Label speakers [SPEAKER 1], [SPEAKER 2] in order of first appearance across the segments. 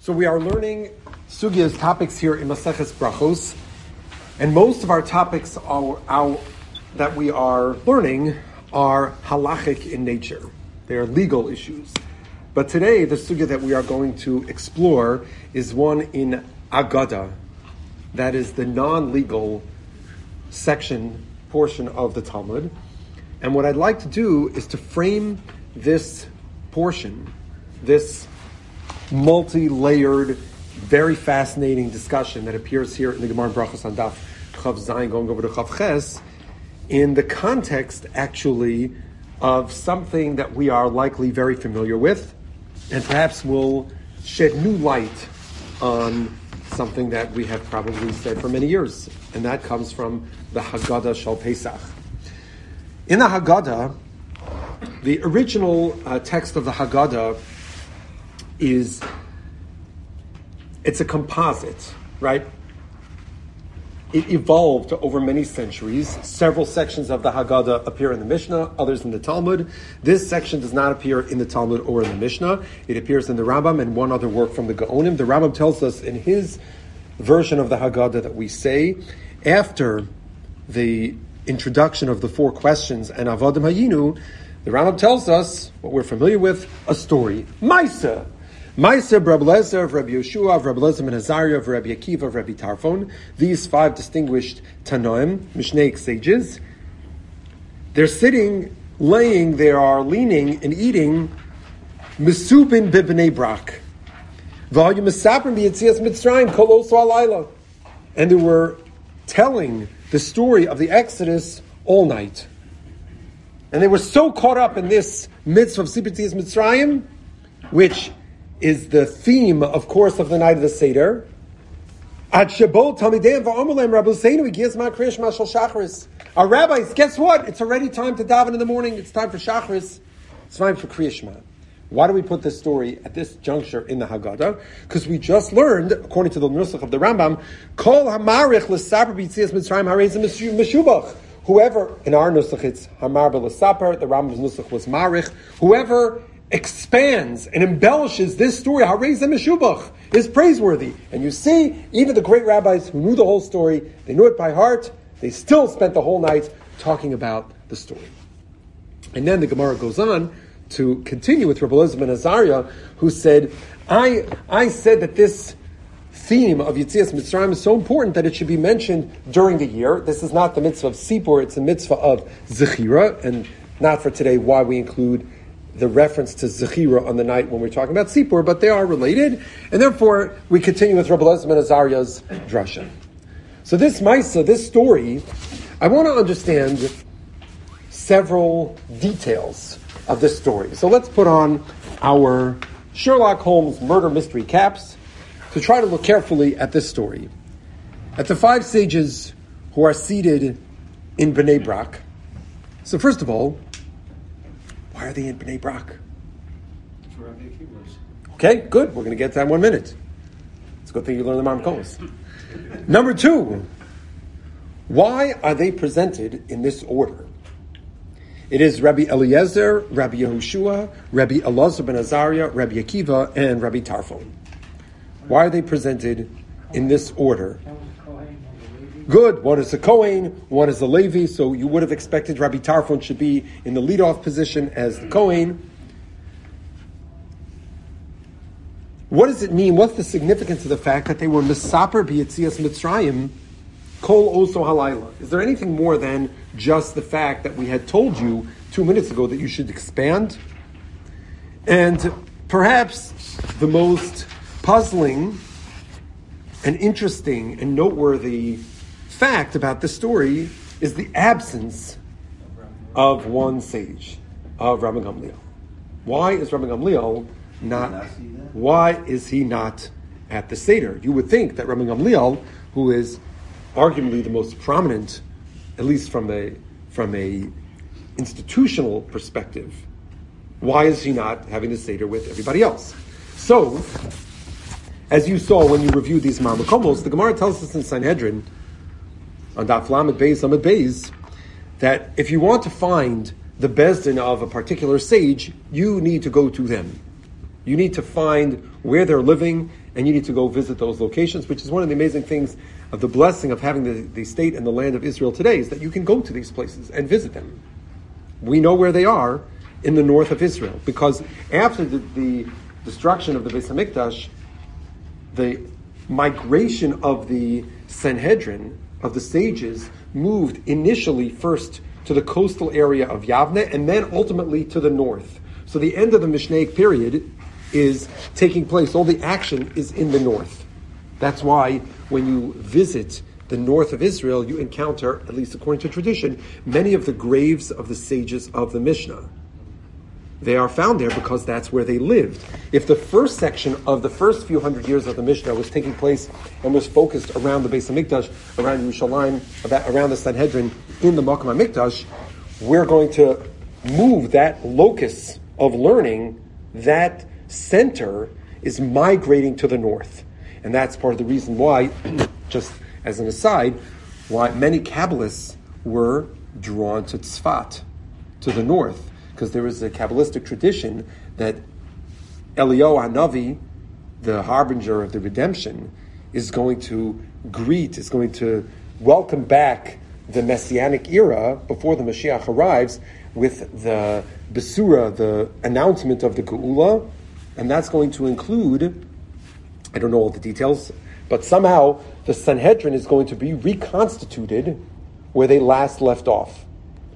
[SPEAKER 1] So we are learning Sugya's topics here in Maseches Brachos, and most of our topics that we are learning are halachic in nature. They are legal issues. But today, the Sugya that we are going to explore is one in Agada. That is the non-legal portion of the Talmud. And what I'd like to do is to frame this portion, this multi-layered, very fascinating discussion that appears here in the Gemara Brachos on Daf Chav Zayin going over to Chav Ches, in the context, actually, of something that we are likely very familiar with, and perhaps will shed new light on something that we have probably said for many years, and that comes from the Haggadah Shal Pesach. In the Haggadah, the original text of the Haggadah it's a composite, right? It evolved over many centuries. Several sections of the Haggadah appear in the Mishnah, others in the Talmud. This section does not appear in the Talmud or in the Mishnah. It appears in the Rambam and one other work from the Gaonim. The Rambam tells us in his version of the Haggadah that we say, after the introduction of the 4 questions and Avodim Hayinu, the Rambam tells us, what we're familiar with, a story. Maisa of Rabbi Lezer, of Rabbi Yeshua, of Rabbi Lezer ben Azariah, of Rabbi Akiva, of Rabbi Tarfon. These 5 distinguished Tanoim, Mishnaic sages. They're sitting, laying, they are leaning and eating Mesubin b'bnei Brak. V'hayu mesaprim b'yetzias Mitzrayim kol oso halayla. And they were telling the story of the Exodus all night. And they were so caught up in this mitzvah of Sipetzias Mitzrayim, which is the theme, of course, of the night of the Seder. Our rabbis, guess what? It's already time to daven in the morning. It's time for Shachris. It's time for Kriya Shema. Why do we put this story at this juncture in the Haggadah? Because we just learned, according to the Nusach of the Rambam, Kol hamarich l'saper b'yitzias Mitzrayim harei meshubach. Whoever, in our Nusach it's hamar b'lesaper, the Rambam's Nusach was marich. Whoever expands and embellishes this story, harei meshubach, is praiseworthy. And you see, even the great rabbis who knew the whole story, they knew it by heart, they still spent the whole night talking about the story. And then the Gemara goes on to continue with Rabbi Lezer ben Azariah, who said, I said that this theme of Yetzias Mitzrayim is so important that it should be mentioned during the year. This is not the mitzvah of Sipur, it's a mitzvah of Zechira, and not for today why we include the reference to Zechira on the night when we're talking about Sipur, but they are related, and therefore we continue with Rabbi Lezer ben Azariah's drasha. So this Maisa, this story, I want to understand several details of this story. So let's put on our Sherlock Holmes murder mystery caps to try to look carefully at this story. At the 5 sages who are seated in Bnei Brak. So first of all, why are they in Bnei Brak? Okay, good. We're going to get to that in 1 minute. It's a good thing you learned the Maram Kolos. Number 2, why are they presented in this order? It is Rabbi Eliezer, Rabbi Yehoshua, Rabbi Elazar ben Azariah, Rabbi Akiva, and Rabbi Tarfon. Why are they presented in this order? Good. One is the Kohen, one is the Levi, so you would have expected Rabbi Tarfon should be in the leadoff position as the Kohen. What does it mean? What's the significance of the fact that they were Mesaper b'Yetzias Mitzrayim Kol Oso Halayla? Is there anything more than just the fact that we had told you 2 minutes ago that you should expand? And perhaps the most puzzling and interesting and noteworthy fact about this story is the absence of one sage, of Rabbi Gamliel. Why is Rabbi Gamliel not? Why is he not at the Seder? You would think that Rabbi Gamliel, who is arguably the most prominent, at least from a institutional perspective, why is he not having the Seder with everybody else? So, as you saw when you reviewed these Marmakomos, the Gemara tells us in Sanhedrin, on Daf Lamed Beis, that if you want to find the Bezdin of a particular sage, you need to go to them. You need to find where they're living and you need to go visit those locations, which is one of the amazing things of the blessing of having the state and the land of Israel today, is that you can go to these places and visit them. We know where they are in the north of Israel, because after the destruction of the Beis HaMikdash, the migration of the Sanhedrin, of the sages, moved initially first to the coastal area of Yavne, and then ultimately to the north. So the end of the Mishnaic period is taking place. All the action is in the north. That's why when you visit the north of Israel, you encounter, at least according to tradition, many of the graves of the sages of the Mishnah. They are found there because that's where they lived. If the first section of the first few hundred years of the Mishnah was taking place and was focused around the Beis HaMikdash, around Yerushalayim, around the Sanhedrin, in the Makom HaMikdash, we're going to move that locus of learning, that center is migrating to the north. And that's part of the reason why, just as an aside, why many Kabbalists were drawn to Tzfat, to the north, because there was a Kabbalistic tradition that Eliyahu HaNavi, the harbinger of the redemption, is going to welcome back the Messianic era before the Mashiach arrives with the Besura, the announcement of the Geula, and that's going to include, I don't know all the details, but somehow the Sanhedrin is going to be reconstituted where they last left off.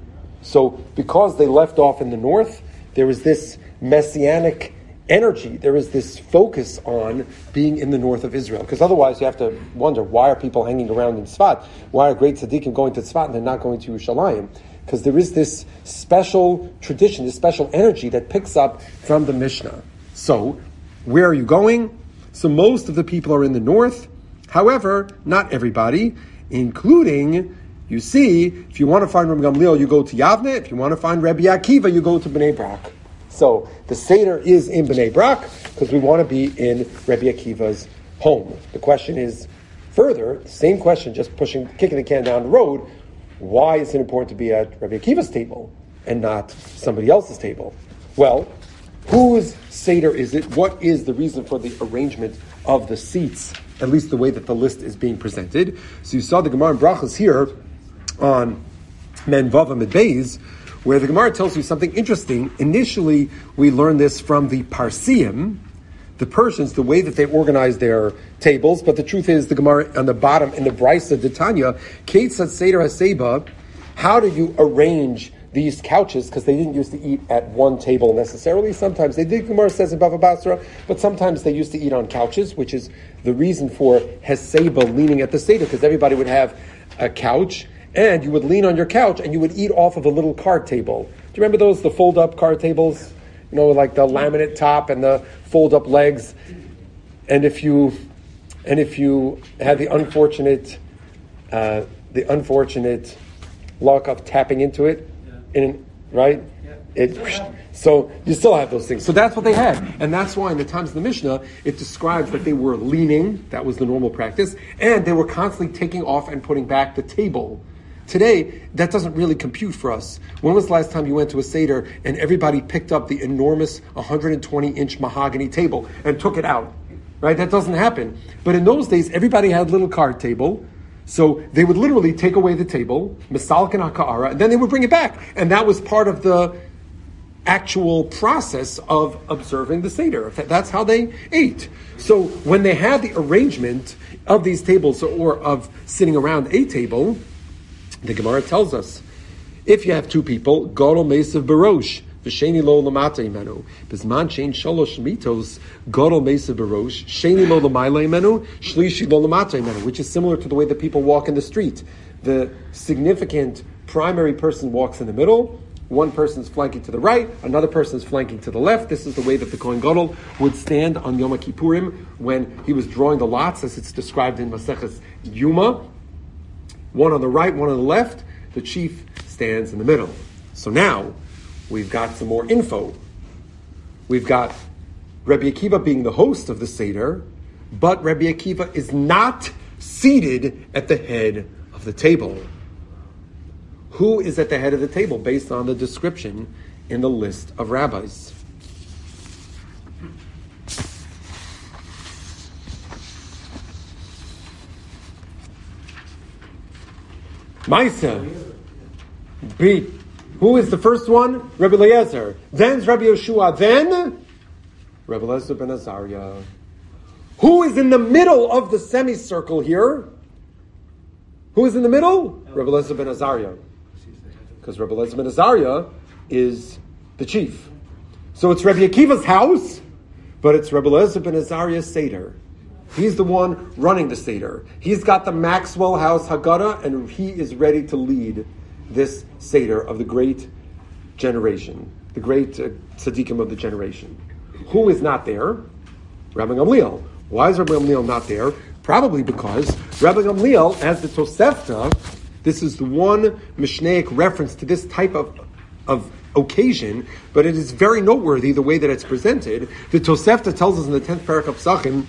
[SPEAKER 1] So because they left off in the north, there is this messianic energy, there is this focus on being in the north of Israel. Because otherwise you have to wonder, why are people hanging around in Tzfat? Why are great tzaddikim going to Tzfat and they're not going to Yerushalayim? Because there is this special tradition, this special energy that picks up from the Mishnah. So, where are you going? So most of the people are in the north. However, not everybody, including, you see, if you want to find Rabbi Gamliel, you go to Yavne. If you want to find Rabbi Akiva, you go to Bnei Brak. So the Seder is in Bnei Brak because we want to be in Rabbi Akiva's home. The question is further, same question, just kicking the can down the road. Why is it important to be at Rabbi Akiva's table and not somebody else's table? Well, whose Seder is it? What is the reason for the arrangement of the seats, at least the way that the list is being presented? So you saw the Gemara in Brachos here on Men Vav Amid Beis, where the Gemara tells you something interesting. Initially, we learned this from the Parsiim, the Persians, the way that they organize their tables. But the truth is, the Gemara on the bottom in the Brisa D'Tanya, Ketzad Seder HaSeba, how do you arrange these couches? Because they didn't used to eat at one table necessarily. Sometimes they did, Gemara says in Bava Basra, but sometimes they used to eat on couches, which is the reason for Heseba, leaning at the Seder, because everybody would have a couch, and you would lean on your couch and you would eat off of a little card table. Do you remember those, the fold-up card tables? You know, like the laminate top and the fold-up legs. And if you had the unfortunate luck of tapping into it, right? So you still have those things. So that's what they had. And that's why in the times of the Mishnah, it describes that they were leaning, that was the normal practice, and they were constantly taking off and putting back the table. Today, that doesn't really compute for us. When was the last time you went to a Seder and everybody picked up the enormous 120-inch mahogany table and took it out? Right? That doesn't happen. But in those days, everybody had a little card table. So they would literally take away the table, misalkin haka'ara, and then they would bring it back. And that was part of the actual process of observing the Seder. That's how they ate. So when they had the arrangement of these tables or of sitting around a table, the Gemara tells us, if you have two people, Gadol Mesav Barosh, V'sheni lo lamata imenu, Bizman shein shalosh mitos, Gadol Mesav Barosh, Sheni lo lamayla imenu, Shlishi lo lamata imenu, which is similar to the way that people walk in the street. The significant primary person walks in the middle, one person is flanking to the right, another person is flanking to the left. This is the way that the Kohen Gadol would stand on Yom Kippurim when he was drawing the lots, as it's described in Maseches Yuma. One on the right, one on the left. The chief stands in the middle. So now, we've got some more info. We've got Rabbi Akiva being the host of the Seder, but Rabbi Akiva is not seated at the head of the table. Who is at the head of the table based on the description in the list of rabbis? Maisa. B. Who is the first one? Rabbi Eliezer. Then's Rabbi Yeshua. Then Rabbi Eliezer ben Azariah. Who is in the middle of the semicircle here? Who is in the middle? Rabbi Eliezer ben Azariah. Because Rabbi Eliezer ben Azariah is the chief. So it's Rabbi Akiva's house, but it's Rabbi Eliezer ben Azariah's Seder. He's the one running the Seder. He's got the Maxwell House Haggadah, and he is ready to lead this Seder of the great generation, the great tzaddikim of the generation. Who is not there? Rabbi Gamliel. Why is Rabbi Gamliel not there? Probably because Rabbi Gamliel, as the Tosefta, this is the one Mishnaic reference to this type of occasion, but it is very noteworthy the way that it's presented. The Tosefta tells us in the 10th parak of Psachim,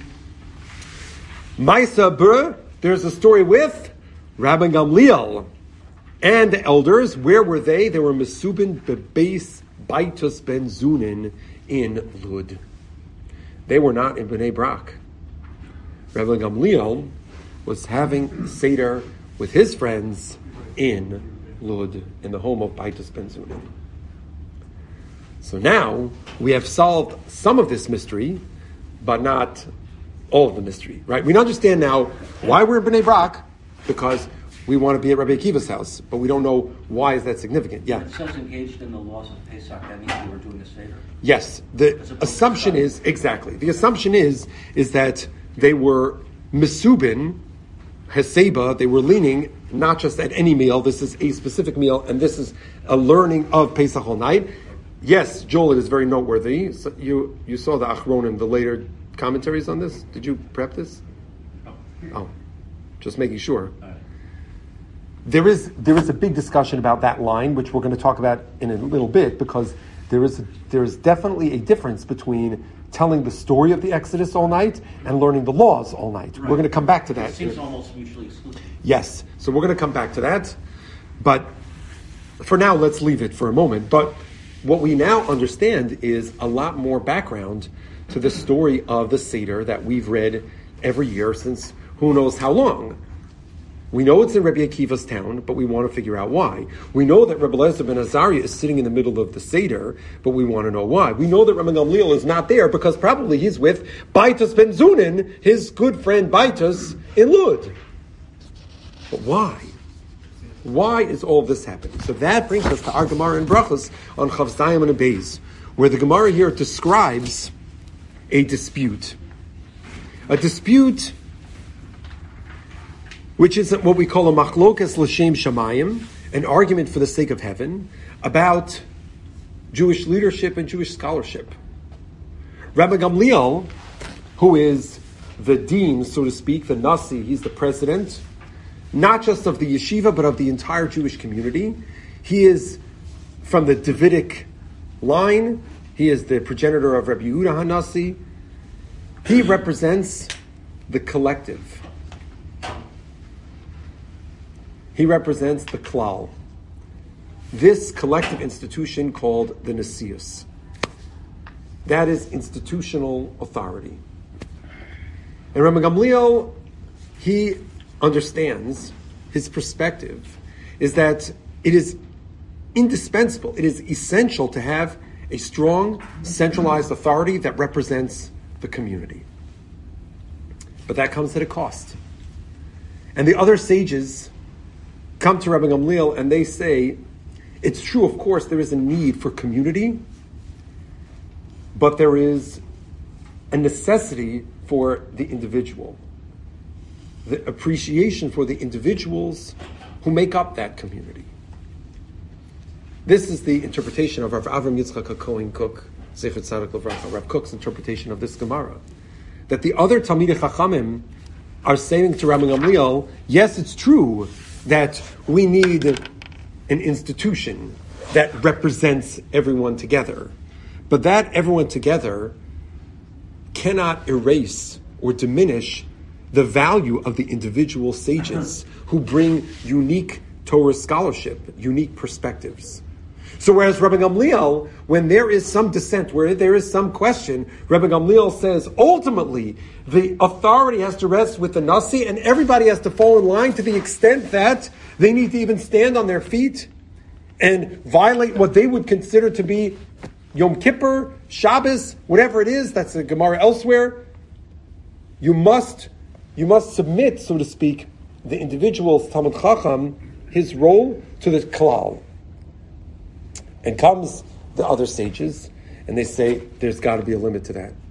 [SPEAKER 1] Maisa Bur, there's a story with Rabbi Gamliel and the elders. Where were they? They were Mesubin Bebeis Baitus Ben Zunin in Lud. They were not in Bnei Brak. Rabbi Gamliel was having Seder with his friends in Lud, in the home of Baitus Ben Zunin. So now we have solved some of this mystery, but not all of the mystery, right? We understand now why we're in Bnei Brak, because we want to be at Rabbi Akiva's house, but we don't know why is that significant. Yeah.
[SPEAKER 2] It says engaged in the laws of Pesach, that means they were doing a Seder?
[SPEAKER 1] Yes. The assumption is, exactly, the assumption is that they were Mesubin, Heseba, they were leaning not just at any meal, this is a specific meal, and this is a learning of Pesach all night. Yes, Joel, it is very noteworthy. So you saw the Achronim, the later commentaries on this? Did you prep this? Oh, just making sure. There is a big discussion about that line, which we're going to talk about in a little bit, because there is definitely a difference between telling the story of the Exodus all night and learning the laws all night. Right. We're going to come back to that.
[SPEAKER 2] It seems almost mutually exclusive.
[SPEAKER 1] Yes, so we're going to come back to that. But for now, let's leave it for a moment. But what we now understand is a lot more background to the story of the Seder that we've read every year since who knows how long. We know it's in Rabbi Akiva's town, but we want to figure out why. We know that Rabbi Eliezer ben Azariah is sitting in the middle of the Seder, but we want to know why. We know that Rabbi Gamliel is not there because probably he's with Baitus ben Zunin, his good friend Baitus, in Lud. But why? Why is all this happening? So that brings us to our Gemara in Brachos on Chav Zayim and Beis, where the Gemara here describes a dispute. A dispute which is what we call a machlokas l'shem shamayim, an argument for the sake of heaven, about Jewish leadership and Jewish scholarship. Rabbi Gamliel, who is the dean, so to speak, the nasi, he's the president, not just of the yeshiva, but of the entire Jewish community. He is from the Davidic line. He is the progenitor of Rabbi Yehuda HaNasi. He represents the collective. He represents the klal. This collective institution called the Nesius. That is institutional authority. And Rabbi Gamliel, he understands, his perspective is that it is indispensable, it is essential to have a strong, centralized authority that represents the community. But that comes at a cost. And the other sages come to Rabbi Gamliel and they say, it's true, of course, there is a need for community, but there is a necessity for the individual. The appreciation for the individuals who make up that community. This is the interpretation of Rav Avram Yitzchak HaKohen Kook, Zecher Tzadok Livracha, Rav Kook's interpretation of this Gemara. That the other Talmidei Chachamim are saying to Rabbi Gamliel, yes, it's true that we need an institution that represents everyone together. But that everyone together cannot erase or diminish the value of the individual sages who bring unique Torah scholarship, unique perspectives. So whereas Rabbi Gamliel, when there is some dissent, where there is some question, Rabbi Gamliel says ultimately the authority has to rest with the Nasi and everybody has to fall in line to the extent that they need to even stand on their feet and violate what they would consider to be Yom Kippur, Shabbos, whatever it is, that's a Gemara elsewhere. You must submit, so to speak, the individual's Talmid Chacham, his role, to the Klal. And comes the other sages, and they say there's got to be a limit to that.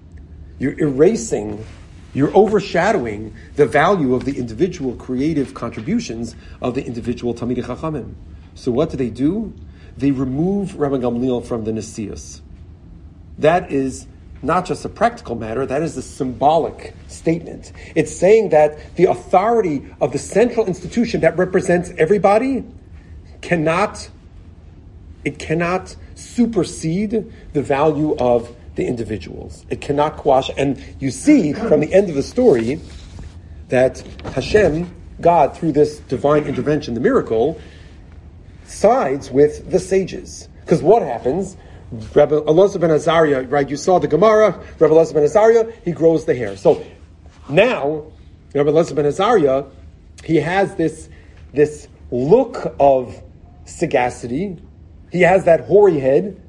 [SPEAKER 1] You're overshadowing the value of the individual creative contributions of the individual Talmidei Chachamim. So what do? They remove Rabbi Gamliel from the Nesius. That is not just a practical matter, that is a symbolic statement. It's saying that the authority of the central institution that represents everybody cannot supersede the value of the individuals. It cannot quash. And you see from the end of the story that Hashem, God, through this divine intervention, the miracle, sides with the sages. Because what happens? Rabbi Elazar ben Azariah, right? You saw the Gemara. Rabbi Elazar ben Azariah, he grows the hair. So now, Rabbi Elazar ben Azariah, he has this look of sagacity. He has that hoary head,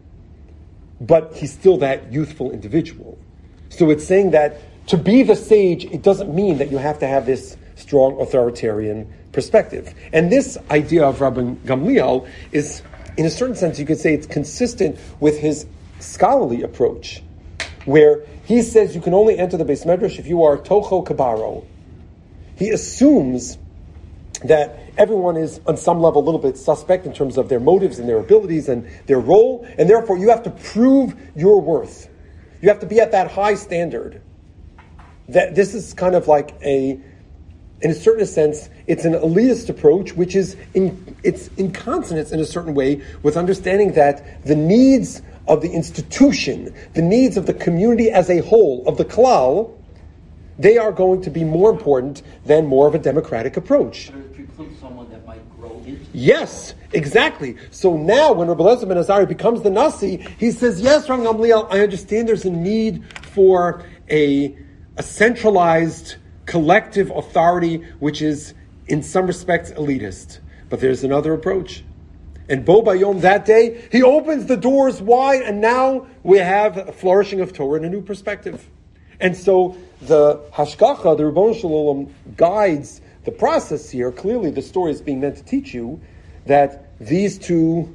[SPEAKER 1] but he's still that youthful individual. So it's saying that to be the sage, it doesn't mean that you have to have this strong authoritarian perspective. And this idea of Rabbi Gamliel is, in a certain sense, you could say it's consistent with his scholarly approach, where he says you can only enter the Beis Medrash if you are Tocho Kabaro. He assumes that everyone is on some level a little bit suspect in terms of their motives and their abilities and their role, and therefore you have to prove your worth. You have to be at that high standard. That this is kind of like in a certain sense, it's an elitist approach, which is it's in consonance in a certain way with understanding that the needs of the institution, the needs of the community as a whole, of the klal, they are going to be more important than more of a democratic approach.
[SPEAKER 2] But it precludes someone that might grow into.
[SPEAKER 1] Yes, exactly. So now when Rabbi Elazar ben Azariah becomes the Nasi, he says, yes, Rabbi Gamliel, I understand there's a need for a centralized collective authority, which is in some respects elitist. But there's another approach. And Bo Bayom that day, he opens the doors wide, and now we have a flourishing of Torah in a new perspective. And so the Hashgacha, the Ribbono Shel Olam, guides the process here. Clearly the story is being meant to teach you that these two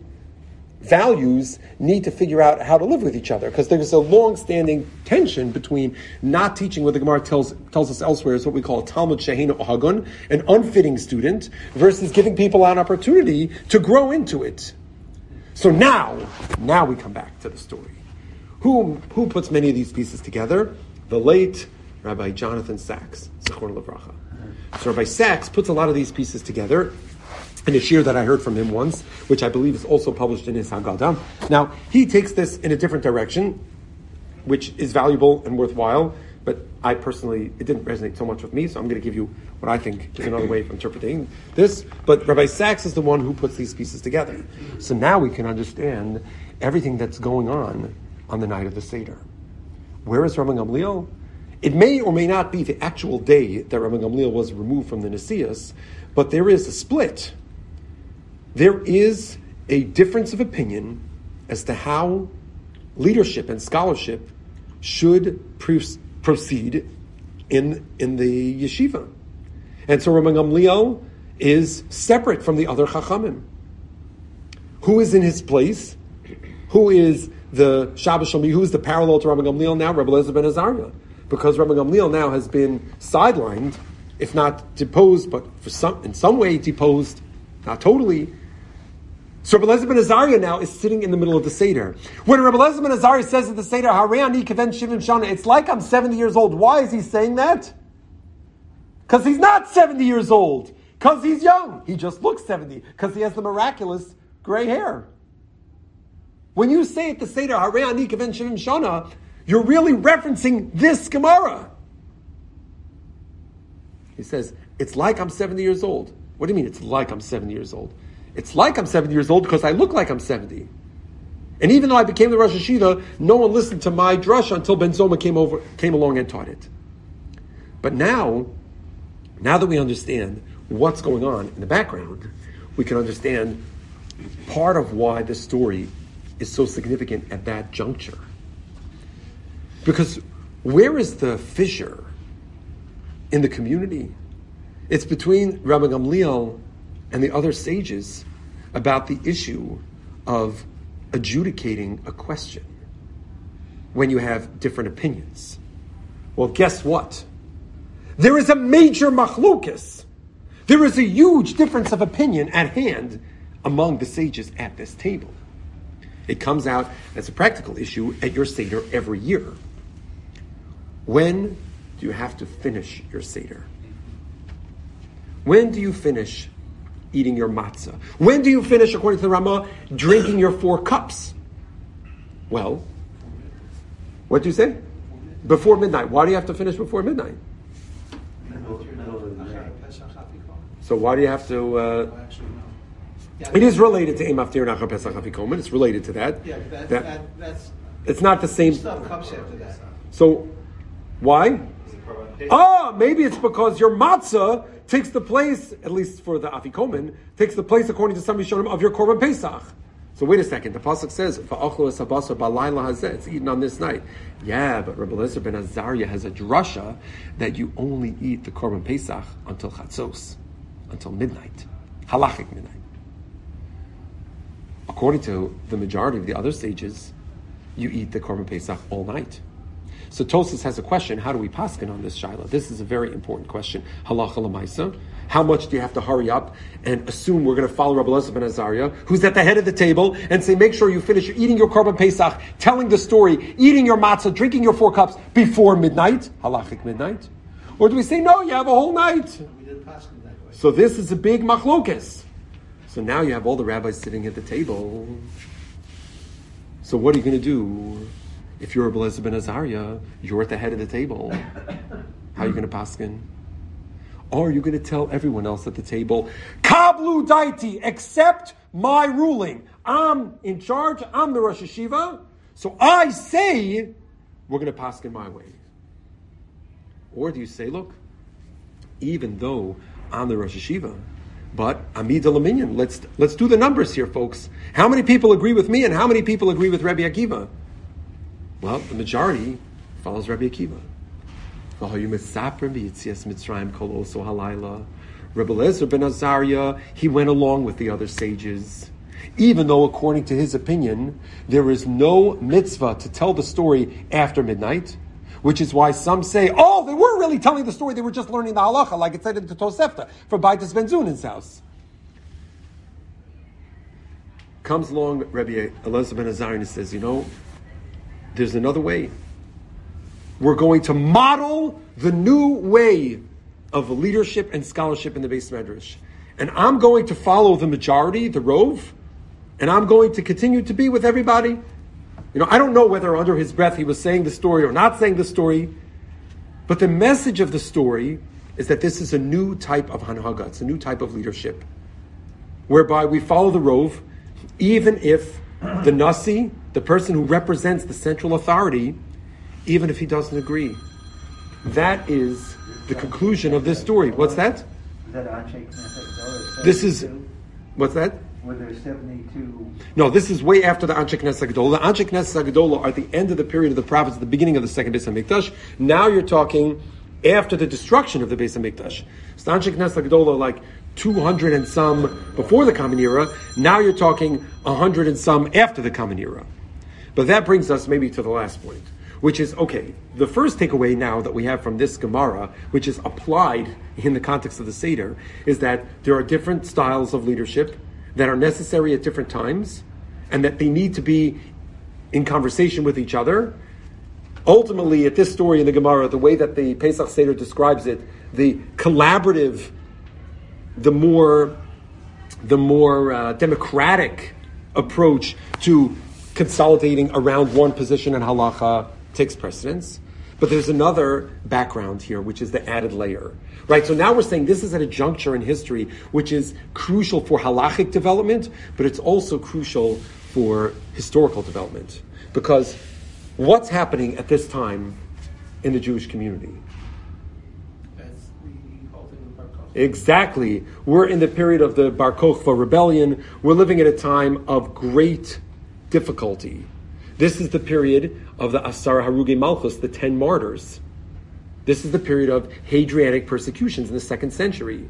[SPEAKER 1] values need to figure out how to live with each other, because there's a long-standing tension between not teaching what the Gemara tells us elsewhere is what we call a Talmud Sheheino Hagun, an unfitting student, versus giving people an opportunity to grow into it. So now we come back to the story. Who puts many of these pieces together? The late Rabbi Jonathan Sachs, Zichrono Livracha. So Rabbi Sachs puts a lot of these pieces together in a shir that I heard from him once, which I believe is also published in his Haggadah. Now, he takes this in a different direction, which is valuable and worthwhile, but I personally, it didn't resonate so much with me, so I'm going to give you what I think is another way of interpreting this. But Rabbi Sachs is the one who puts these pieces together. So now we can understand everything that's going on the night of the Seder. Where is Rabbi Gamliel? It may or may not be the actual day that Rabbi Gamliel was removed from the Nesius, but there is a split. There is a difference of opinion as to how leadership and scholarship should proceed in the yeshiva. And so Rabbi Gamliel is separate from the other Chachamim. Who is in his place? Who is the Shabbos Shalmi? Who is the parallel to Rabbi Gamliel now? Rabbi Elazar ben Azariah. Because Rabbi Gamliel now has been sidelined, if not deposed, but in some way deposed, not totally. So Rabbi Elazar ben Azariah now is sitting in the middle of the Seder. When Rabbi Elazar ben Azariah says at the Seder, Harei ani keven shivim shana, it's like I'm 70 years old. Why is he saying that? Because he's not 70 years old. Because he's young. He just looks 70. Because he has the miraculous gray hair. When you say at the Seder, Harei ani keven shivim shana, you're really referencing this Gemara. He says, it's like I'm 70 years old. What do you mean it's like I'm 70 years old? It's like I'm 70 years old because I look like I'm 70. And even though I became the Rosh Hashiva, no one listened to my drasha until Ben Zoma came along and taught it. But now that we understand what's going on in the background, we can understand part of why this story is so significant at that juncture. Because where is the fissure in the community? It's between Rabbi Gamliel and the other sages about the issue of adjudicating a question when you have different opinions. Well, guess what? There is a major machlokus. There is a huge difference of opinion at hand among the sages at this table. It comes out as a practical issue at your Seder every year. When do you have to finish your Seder? When do you finish eating your matzah? When do you finish, according to the Ramah, drinking your 4 cups? Well, what do you say? Before midnight. Why do you have to finish before midnight? So why do you have to... it is related to Eim Aftir Nachar Pesach Afikomen. It's related to that.
[SPEAKER 3] Yeah, that's...
[SPEAKER 1] It's not the same...
[SPEAKER 3] Stuff comes after that.
[SPEAKER 1] So, why? Maybe it's because your matzah takes the place, at least for the Afikomen, takes the place, according to some Rishonim, of your Korban Pesach. So wait a second. The pasuk says, "Va'achlu es habasar b'layla hazeh." It's eaten on this night. Yeah, but Rabbi Eliezer ben Azariah has a drasha that you only eat the Korban Pesach until Chatzos, until midnight, halachic midnight. According to the majority of the other sages, you eat the Korban Pesach all night. So Tosfos has a question: how do we paskin on this shaila? This is a very important question. Halacha l'maisa. How much do you have to hurry up and assume we're going to follow Rabbi Eliezer ben Azariah, who's at the head of the table, and say, make sure you finish eating your Korban Pesach, telling the story, eating your matzah, drinking your 4 cups before midnight, halachic midnight? Or do we say, no, you have a whole night?
[SPEAKER 3] We didn't pass it that way.
[SPEAKER 1] So this is a big machlokes. So now you have all the rabbis sitting at the table. So what are you going to do? If you're Rabbi Eliezer ben Azariah, you're at the head of the table. How are you going to paskin? Or are you going to tell everyone else at the table, Kablu daiti, accept my ruling. I'm in charge, I'm the Rosh Hashiva, so I say we're going to paskin my way. Or do you say, look, even though I'm the Rosh Hashiva, but Amida Laminyan, let's do the numbers here, folks. How many people agree with me and how many people agree with Rabbi Akiva? Well, the majority follows Rabbi Akiva. Rabbi Eliezer ben Azariah, he went along with the other sages. Even though, according to his opinion, there is no mitzvah to tell the story after midnight, which is why some say, they weren't really telling the story, they were just learning the halacha, like it said in the Tosefta, from Baitas Ben Zunan's house. Comes along Rabbi Eliezer ben Azariah and says, there's another way. We're going to model the new way of leadership and scholarship in the Beis Medrash. And I'm going to follow the majority, the Rov, and I'm going to continue to be with everybody. I don't know whether under his breath he was saying the story or not saying the story, but the message of the story is that this is a new type of hanhaga, it's a new type of leadership, whereby we follow the Rov, even if the Nasi, the person who represents the central authority, even if he doesn't agree. That is the conclusion of this story. What's that?
[SPEAKER 4] Is that Anshe Knesset?
[SPEAKER 1] This is, what's that?
[SPEAKER 4] Were there 72?
[SPEAKER 1] No, this is way after the Anshe Knesset Gedolah. The Anshe Knesset Gedolah are at the end of the period of the prophets, at the beginning of the second Beis HaMikdash. Now you're talking after the destruction of the Beis HaMikdash. So the Anshe Knesset Gedolah are like 200 and some before the Common Era. Now you're talking 100 and some after the Common Era. But that brings us maybe to the last point, which is, the first takeaway now that we have from this Gemara, which is applied in the context of the Seder, is that there are different styles of leadership that are necessary at different times, and that they need to be in conversation with each other. Ultimately, at this story in the Gemara, the way that the Pesach Seder describes it, the collaborative, the more democratic approach to consolidating around one position in halacha takes precedence. But there's another background here, which is the added layer. Right? So now we're saying this is at a juncture in history which is crucial for halachic development, but it's also crucial for historical development. Because what's happening at this time in the Jewish community?
[SPEAKER 3] That's the whole thing with Bar Kokhba.
[SPEAKER 1] Exactly. We're in the period of the Bar Kokhba rebellion. We're living at a time of great difficulty. This is the period of the Asar Haruge Malchus, the 10 martyrs. This is the period of Hadrianic persecutions in the 2nd century.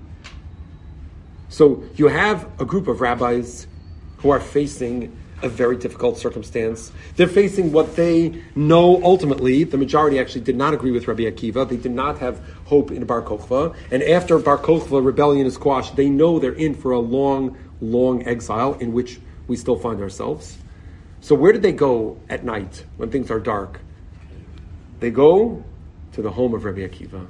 [SPEAKER 1] So you have a group of rabbis who are facing a very difficult circumstance. They're facing what they know ultimately. The majority actually did not agree with Rabbi Akiva. They did not have hope in Bar Kokhba. And after Bar Kokhba rebellion is quashed, they know they're in for a long, long exile in which we still find ourselves. So where did they go at night when things are dark? They go to the home of Rabbi Akiva.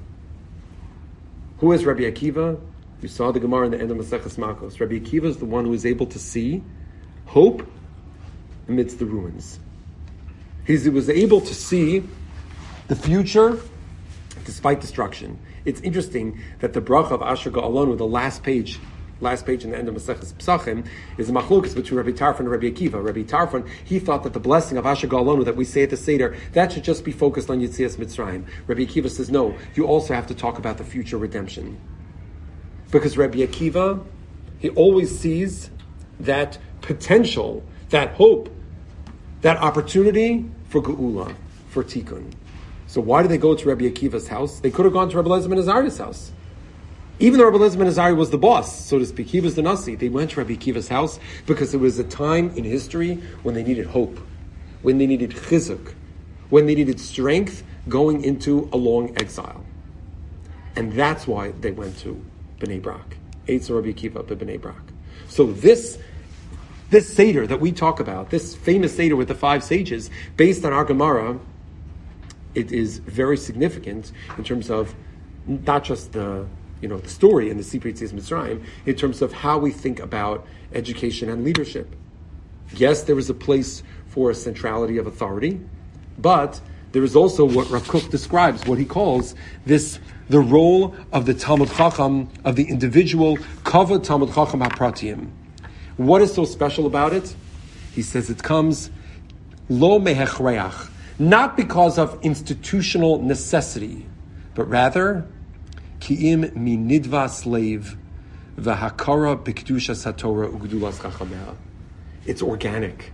[SPEAKER 1] Who is Rabbi Akiva? You saw the Gemara in the end of Maseches Makos. Rabbi Akiva is the one who is able to see hope amidst the ruins. He was able to see the future despite destruction. It's interesting that the bracha of Asher Ga'alonu, the last page in the end of Maseches Pesachim, is a machlokas between Rabbi Tarfon and Rabbi Akiva. Rabbi Tarfon, he thought that the blessing of Asher Ga'alonu that we say at the Seder, that should just be focused on Yetzias Mitzrayim. Rabbi Akiva says, no, you also have to talk about the future redemption. Because Rabbi Akiva, he always sees that potential, that hope, that opportunity for Geula, for Tikkun. So why did they go to Rabbi Akiva's house? They could have gone to Rabbi Eliezer ben Azariah's house. Even though Rabbi Eliezer ben Azariah was the boss, so to speak, he was the Nasi. They went to Rabbi Akiva's house because it was a time in history when they needed hope, when they needed chizuk, when they needed strength going into a long exile. And that's why they went to Bnei Brak. Eitz Rabbi Akiva Bnei Brak. So this Seder that we talk about, this famous Seder with the 5 sages, based on our Gemara, it is very significant in terms of not just the story in the Sipur Yetzias Mitzrayim, in terms of how we think about education and leadership. Yes, there is a place for a centrality of authority, but there is also what Rav Kook describes, what he calls the role of the Talmud Chacham, of the individual, Kavod Talmud Chacham HaPratiyim. What is so special about it? He says it comes lo mehechreach, not because of institutional necessity, but rather ki'im minidva slave v'hakara b'kedushas haTorah u'gedulas chachamea. It's organic.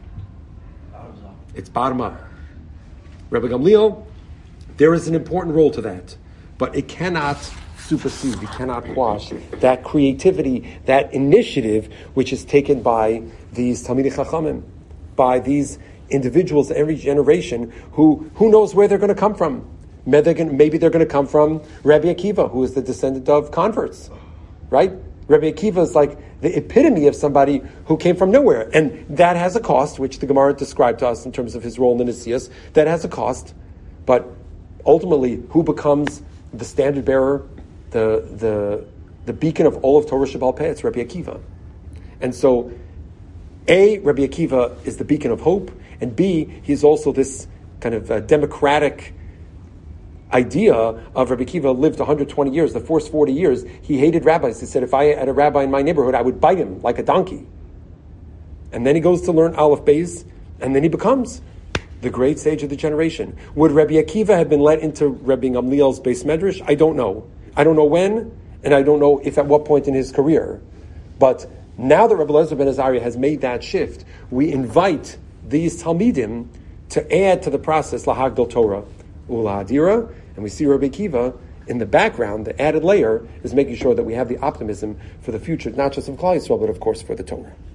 [SPEAKER 1] It's bottom up. Rebbe Gamliel, there is an important role to that, but it cannot supersede, it cannot quash that creativity, that initiative which is taken by these Talmidei Chachamim, by these individuals in every generation who knows where they're going to come from. Maybe they're going to come from Rabbi Akiva, who is the descendant of converts, right? Rabbi Akiva is like the epitome of somebody who came from nowhere. And that has a cost, which the Gemara described to us in terms of his role in the Nisias. That has a cost. But ultimately, who becomes the standard bearer, the beacon of all of Torah Shebaal Peh? It's Rabbi Akiva. And so, A, Rabbi Akiva is the beacon of hope, and B, he's also this kind of democratic idea of Rabbi Akiva lived 120 years, the first 40 years, he hated rabbis. He said, if I had a rabbi in my neighborhood, I would bite him like a donkey. And then he goes to learn Aleph Beis, and then he becomes the great sage of the generation. Would Rabbi Akiva have been let into Rabbi Gamliel's Beis Medrash? I don't know. I don't know when, and I don't know if at what point in his career. But now that Rabbi Eliezer ben Azariah has made that shift, we invite these Talmidim to add to the process Lahagdol Torah, Ula Adira, and we see Rabbi Akiva in the background. The added layer is making sure that we have the optimism for the future, not just of Klal Yisrael, but of course for the Torah.